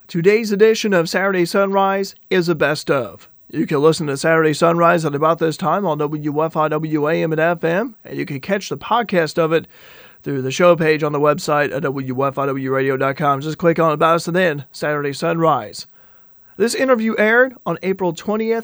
Today's edition of Saturday Sunrise is a best of. You can listen to Saturday Sunrise at about this time on WFIW AM and FM, and you can catch the podcast of it through the show page on the website at WFIWradio.com. Just click on About Us and then Saturday Sunrise. This interview aired on April 20th,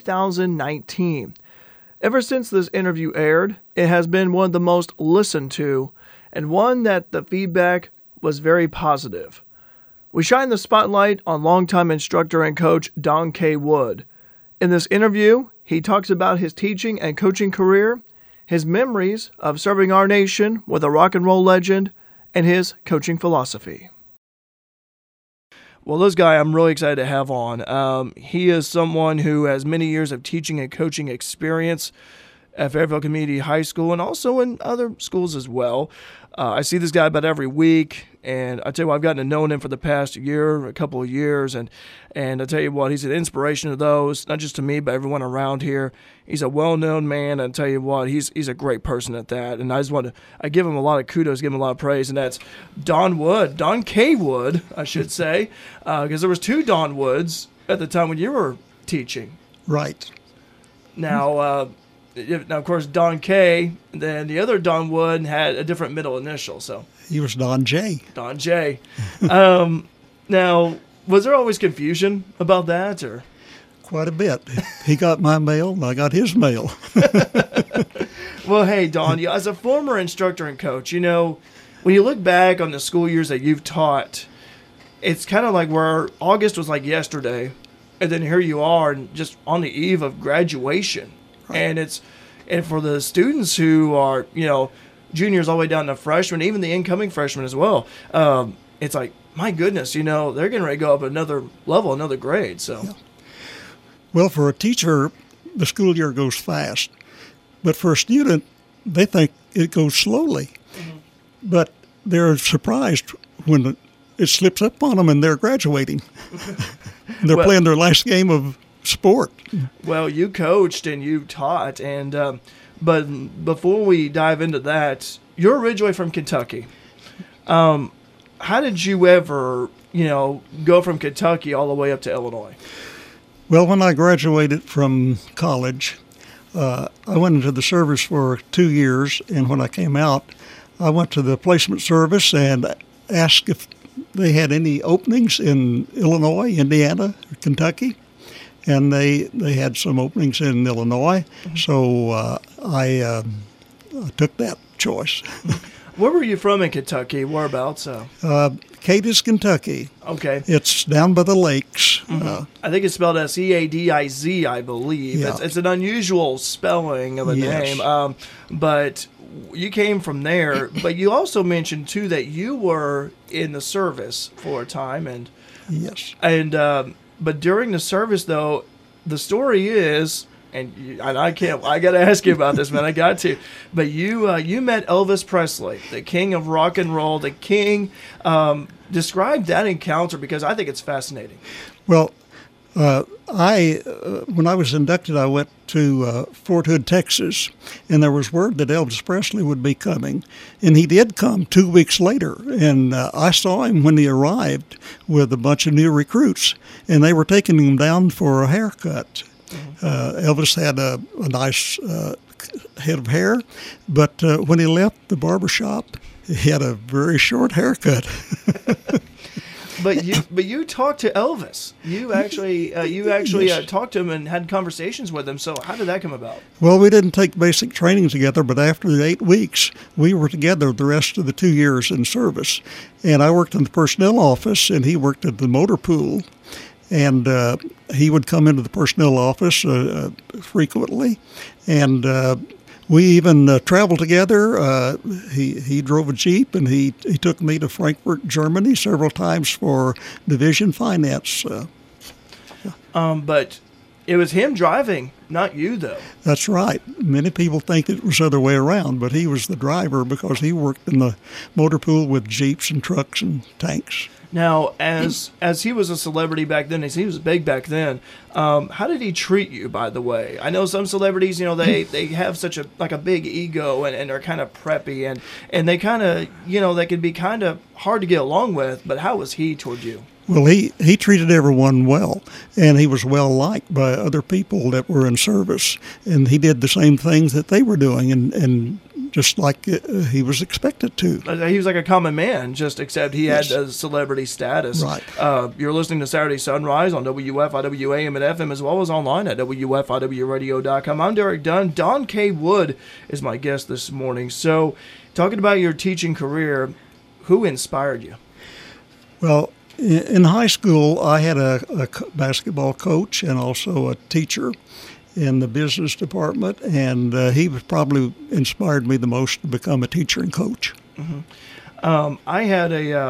2019. Ever since this interview aired, it has been one of the most listened to, and one that the feedback was very positive. We shine the spotlight on longtime instructor and coach Don K. Wood. In this interview, he talks about his teaching and coaching career, his memories of serving our nation with a rock and roll legend, and his coaching philosophy. Well, this guy I'm really excited to have on. He is someone who has many years of teaching and coaching experience at Fairfield Community High School and also in other schools as well. I see this guy about every week, and I tell you what, I've gotten to know him for the past year, a couple of years, and I tell you what, he's an inspiration to those, not just to me, but everyone around here. He's a well-known man, and I tell you what, he's a great person at that, and I give him a lot of kudos, give him a lot of praise, and that's Don Wood, Don K. Wood, I should say, because there was two Don Woods at the time when you were teaching. Right. Now, of course, Don K., then the other Don Wood had a different middle initial, so. He was Don J. Don J. Now, was there always confusion about that, or? Quite a bit. He got my mail, and I got his mail. Well, hey, Don, as a former instructor and coach, you know, when you look back on the school years that you've taught, it's kind of like where August was like yesterday, and then here you are, and just on the eve of graduation. Right. And for the students who are, you know, juniors all the way down to freshmen, even the incoming freshmen as well, it's like, my goodness, you know, they're getting ready to go up another level, another grade. So, yeah. Well, for a teacher, the school year goes fast. But for a student, they think it goes slowly. Mm-hmm. But they're surprised when it slips up on them and they're graduating. They're playing their last game of sport. Well, you coached and you taught, and but before we dive into that, you're originally from Kentucky. How did you ever, you know, go from Kentucky all the way up to Illinois? Well, when I graduated from college, I went into the service for 2 years, and when I came out, I went to the placement service and asked if they had any openings in Illinois, Indiana, or Kentucky. And they had some openings in Illinois, so I took that choice. Where were you from in Kentucky? Whereabouts? Cadiz, Kentucky. Okay. It's down by the lakes. Mm-hmm. I think it's spelled Eadiz, I believe. Yeah. It's an unusual spelling of a name. But you came from there. But you also mentioned, too, that you were in the service for a time. And yes. But during the service, though, the story is, and I got to ask you about this, man. I got to. But you met Elvis Presley, the king of rock and roll, the king. Describe that encounter, because I think it's fascinating. Well, when I was inducted, I went to Fort Hood, Texas, and there was word that Elvis Presley would be coming. And he did come 2 weeks later, and I saw him when he arrived with a bunch of new recruits, and they were taking him down for a haircut. Elvis had a nice head of hair, but when he left the barbershop, he had a very short haircut. But you talked to Elvis. You actually Yes. talked to him and had conversations with him. So how did that come about? Well, we didn't take basic training together, but after the 8 weeks, we were together the rest of the 2 years in service. And I worked in the personnel office, and he worked at the motor pool. And he would come into the personnel office frequently, and we even traveled together. He drove a Jeep, and he took me to Frankfurt, Germany several times for division finance. But it was him driving, not you, though. That's right. Many people think it was the other way around, but he was the driver because he worked in the motor pool with Jeeps and trucks and tanks. Now, as he was a celebrity back then, as he was big back then, how did he treat you, by the way? I know some celebrities, you know, they have such a big ego and they're kind of preppy and they kind of, you know, they can be kind of hard to get along with, but how was he toward you? Well, he treated everyone well, and he was well liked by other people that were in service, and he did the same things that they were doing, and just like he was expected to. He was like a common man, just except he Yes. had a celebrity status. Right. You're listening to Saturday Sunrise on WFIW AM and FM, as well as online at WFIWradio.com. I'm Derek Dunn. Don K. Wood is my guest this morning. So, talking about your teaching career, who inspired you? Well, in high school, I had a basketball coach and also a teacher in the business department, and he was probably inspired me the most to become a teacher and coach. I had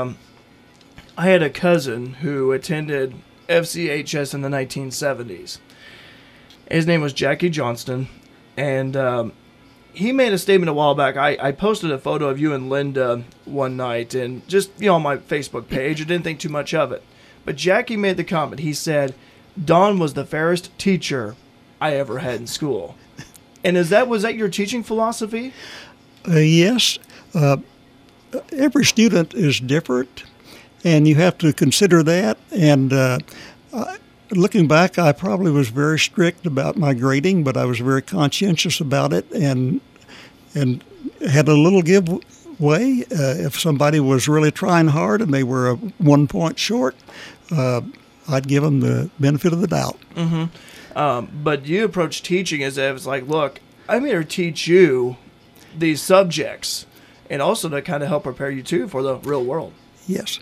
a cousin who attended FCHS in the 1970s. His name was Jackie Johnston, and he made a statement a while back. I posted a photo of you and Linda one night, and just on my Facebook page. I didn't think too much of it, but Jackie made the comment. He said, "Don was the fairest teacher I ever had in school." And was that your teaching philosophy? Yes. Every student is different, and you have to consider that. And looking back, I probably was very strict about my grading, but I was very conscientious about it, and had a little give way. If somebody was really trying hard and they were 1 point short, I'd give them the benefit of the doubt. But you approach teaching as if it's like, look, I'm here to teach you these subjects, and also to kind of help prepare you too for the real world. Yes.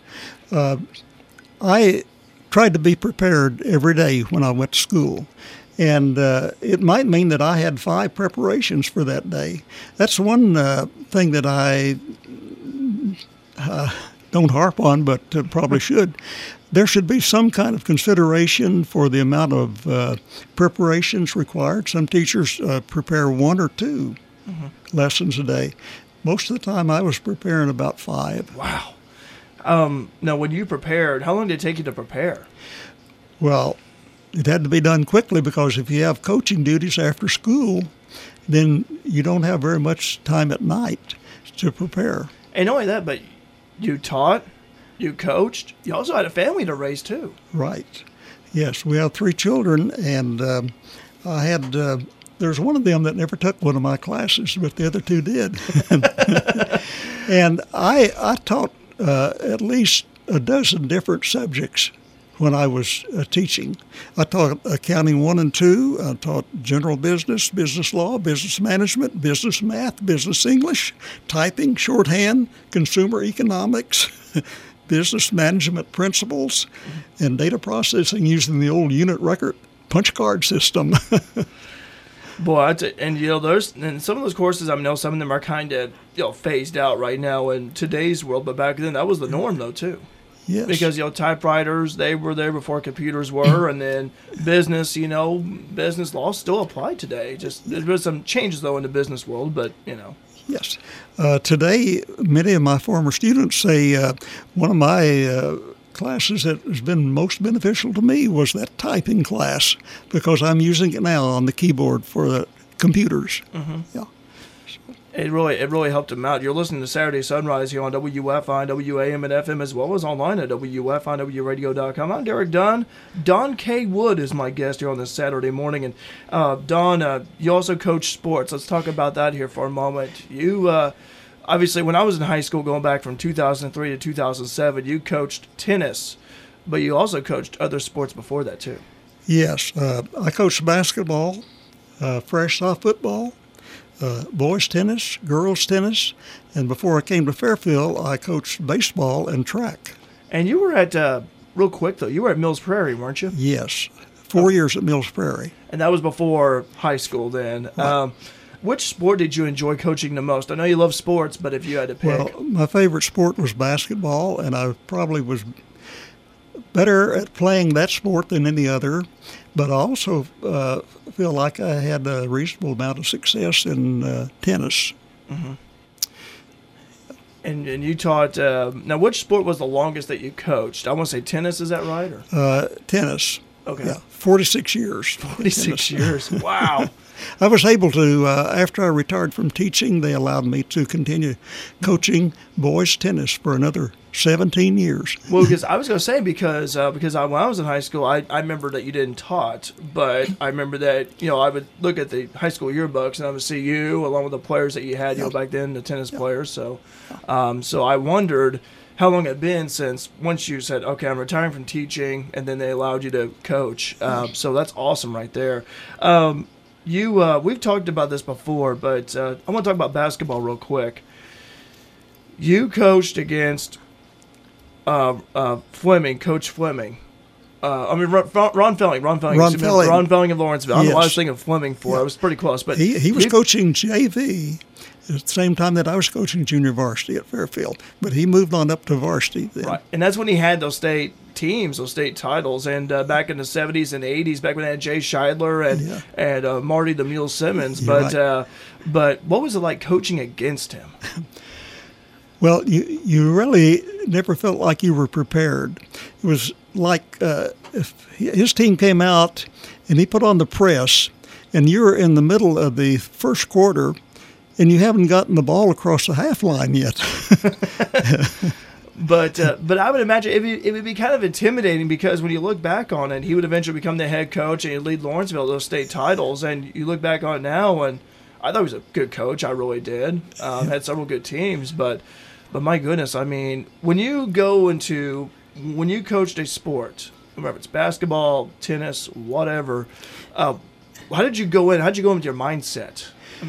I tried to be prepared every day when I went to school. And it might mean that I had 5 preparations for that day. That's one thing that I don't harp on, but probably should. There should be some kind of consideration for the amount of preparations required. Some teachers prepare 1 or 2 lessons a day. Most of the time I was preparing about 5. Wow. Now, when you prepared, how long did it take you to prepare? Well, it had to be done quickly, because if you have coaching duties after school, then you don't have very much time at night to prepare. And not only that, but you taught, you coached, you also had a family to raise too. Right. Yes, we have 3 children, and I had, there's one of them that never took one of my classes, but the other 2 did. And I taught at least a dozen different subjects when I was teaching. I taught accounting 1 and 2. I taught general business, business law, business management, business math, business English, typing, shorthand, consumer economics, business management principles, and data processing using the old unit record punch card system. Boy, and those, and some of those courses, I know some of them are kind of phased out right now in today's world, but back then that was the norm though too. Yes. Because typewriters, they were there before computers were, and then business, business law still applied today. Just there's some changes though in the business world, but Yes. Today, many of my former students say one of my classes that has been most beneficial to me was that typing class, because I'm using it now on the keyboard for the computers. Yeah. It really helped them out. You're listening to Saturday Sunrise here on WFI, WAM, and FM, as well as online at WFIWradio.com. I'm Derek Dunn. Don K. Wood is my guest here on this Saturday morning. And Don, you also coach sports. Let's talk about that here for a moment. You, obviously, when I was in high school, going back from 2003 to 2007, you coached tennis, but you also coached other sports before that too. Yes. I coached basketball, fresh soft football, boys tennis, girls tennis, and before I came to Fairfield, I coached baseball and track. And you were at, real quick though, you were at Mills Prairie, weren't you? Yes, 4 years at Mills Prairie. And that was before high school then. Right. Which sport did you enjoy coaching the most? I know you love sports, but if you had to pick. Well, my favorite sport was basketball, and I probably was better at playing that sport than any other. But I also feel like I had a reasonable amount of success in tennis. And you taught, now which sport was the longest that you coached? I want to say tennis, is that right? Or? Tennis. Okay. Yeah, 46 years. 46 years. Wow. I was able to, after I retired from teaching, they allowed me to continue coaching boys tennis for another 17 years. Well, because I was going to say, because when I was in high school, I remember that you didn't taught, but I remember that, I would look at the high school yearbooks and I would see you along with the players that you had, back then, the tennis players. So, so I wondered how long it had been since once you said, okay, I'm retiring from teaching, and then they allowed you to coach. So that's awesome right there. We've talked about this before, but I want to talk about basketball real quick. You coached against Fleming, Coach Fleming. Ron Felling. Ron Felling of Lawrenceville. I don't know why I was thinking of Fleming for. I was pretty close. But he was coaching JV at the same time that I was coaching junior varsity at Fairfield. But he moved on up to varsity then. Right. And that's when he had those state teams, those state titles. And back in the 70s and 80s, back when they had Jay Scheidler and Marty the Mule Simmons. But what was it like coaching against him? Well, you really never felt like you were prepared. It was like if his team came out and he put on the press, and you're in the middle of the first quarter, and you haven't gotten the ball across the half line yet. But I would imagine it would be kind of intimidating, because when you look back on it, he would eventually become the head coach and he'd lead Lawrenceville to those state titles. And you look back on it now, and I thought he was a good coach. I really did. Had several good teams, but my goodness, I mean, when you coached a sport, whether it's basketball, tennis, whatever, how did you go in? How did you go in with your mindset?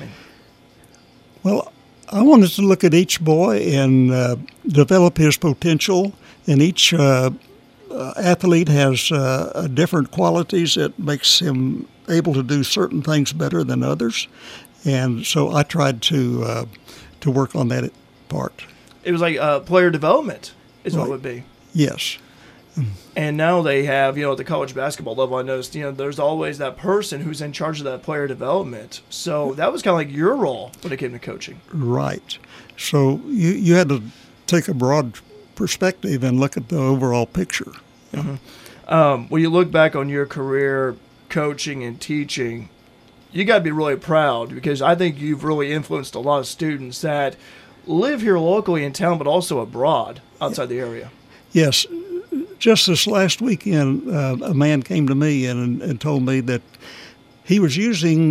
Well, I wanted to look at each boy and develop his potential, and each athlete has different qualities that makes him able to do certain things better than others, and so I tried to work on that part. It was like player development is what it would be. Yes. And now they have, at the college basketball level, I noticed, there's always that person who's in charge of that player development. So that was kind of like your role when it came to coaching. Right. So you had to take a broad perspective and look at the overall picture. Mm-hmm. When you look back on your career coaching and teaching, you got to be really proud, because I think you've really influenced a lot of students that live here locally in town, but also abroad outside the area. Yes. Just this last weekend, a man came to me and told me that he was using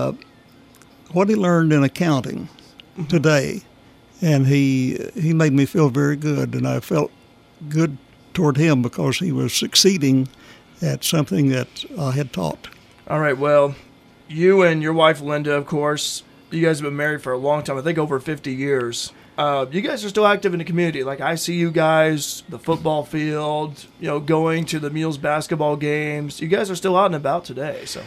what he learned in accounting today, and he made me feel very good, and I felt good toward him because he was succeeding at something that I had taught. All right, well, you and your wife, Linda, of course, you guys have been married for a long time, I think over 50 years. You guys are still active in the community. Like, I see you guys, the football field, going to the Mules basketball games. You guys are still out and about today. So,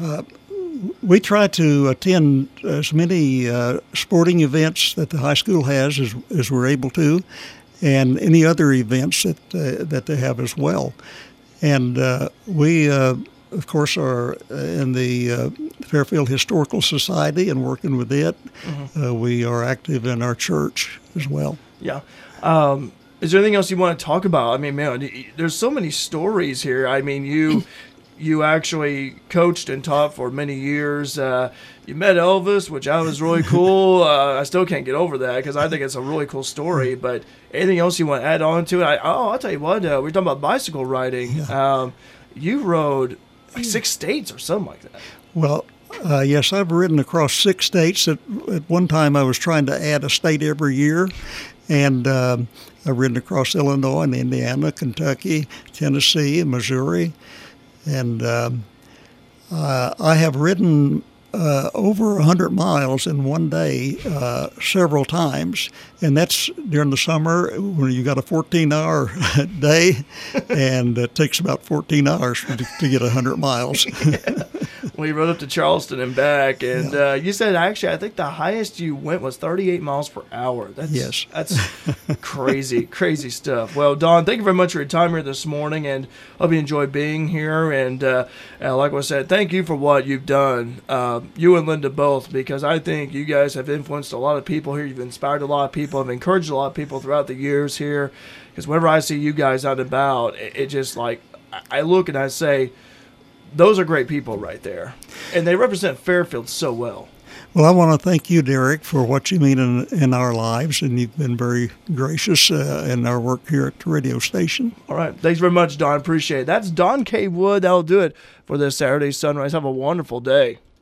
we try to attend as many sporting events that the high school has as we're able to, and any other events that they have as well. And we, of course, are in the Fairfield Historical Society and working with it. Mm-hmm. We are active in our church as well. Yeah. Is there anything else you want to talk about? I mean, man, there's so many stories here. I mean, you actually coached and taught for many years. You met Elvis, which I was really cool. I still can't get over that because I think it's a really cool story. But anything else you want to add on to it? I'll tell you what. We were talking about bicycle riding. Yeah. You rode like 6 states or something like that. Well, yes, I've ridden across 6 states. At one time, I was trying to add a state every year, and I've ridden across Illinois and Indiana, Kentucky, Tennessee, and Missouri. And I have ridden over 100 miles in one day several times, and that's during the summer when you got a 14-hour day, and it takes about 14 hours to get 100 miles. Yeah. Well, you rode up to Charleston and back, and you said actually I think the highest you went was 38 miles per hour. That's crazy stuff. Well, Don, thank you very much for your time here this morning, and hope you enjoy being here. And like I said, thank you for what you've done, you and Linda both, because I think you guys have influenced a lot of people here. You've inspired a lot of people, have encouraged a lot of people throughout the years here. Because whenever I see you guys out and about, it just like I look and I say, those are great people right there, and they represent Fairfield so well. Well, I want to thank you, Derek, for what you mean in our lives, and you've been very gracious in our work here at the radio station. All right. Thanks very much, Don. Appreciate it. That's Don K. Wood. That'll do it for this Saturday Sunrise. Have a wonderful day.